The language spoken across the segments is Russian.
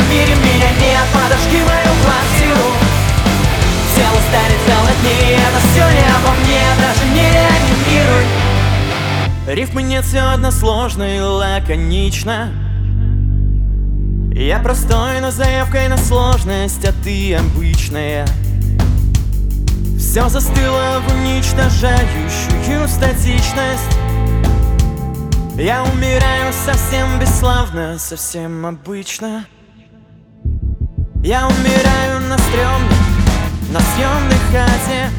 этом мире меня нет, подожги мою квартиру. Тело станет холоднее, это все не обо мне, даже не реанимируй. Рифмы нет, все односложно и лаконично. Я простой, но заявкой на сложность, а ты обычная. Все застыло в уничтожающую статичность. Я умираю совсем бесславно, совсем обычно. Я умираю на стрёмной, на съемной хате.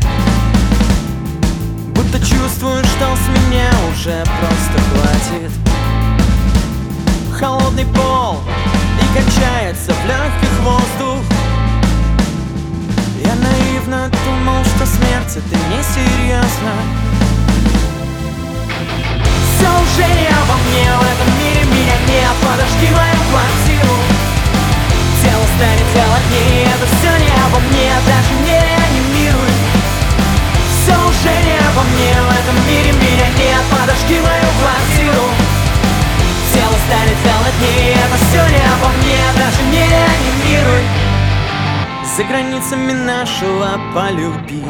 Будто чувствую, что с меня уже просто хватит. Холодный пол и качается в легких воздух. Я наивно думал, что смерть это не серьезно. Все уже не обо мне, в этом мире меня нет, подожди мою квартиру. Тело станет холоднее, это все не обо мне, даже не реанимируй. Все уже не обо мне, в этом мире меня нет, подожди мою квартиру. Тело станет холоднее, это все не обо мне, даже не реанимируй. За границами нашего полюби,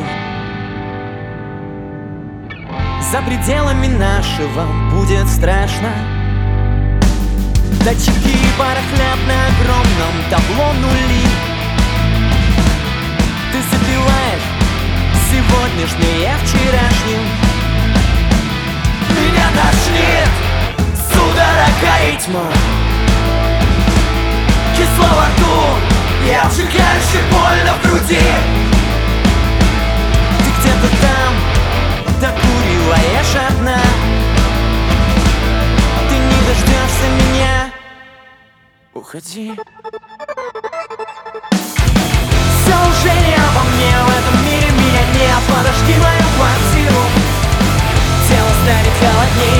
за пределами нашего будет страшно. Датчики барахлят на огромном табло нули. Ты забиваешь сегодняшнее вчерашним. Меня тошнит, судорога и тьма. Кисло во рту, я обжигающе больно в груди. Ты где-то там докуриваешь одна. Ты не дождешься меня, уходи. Все уже не обо мне, в этом мире меня нет, подожди мою квартиру. Тело станет холоднее,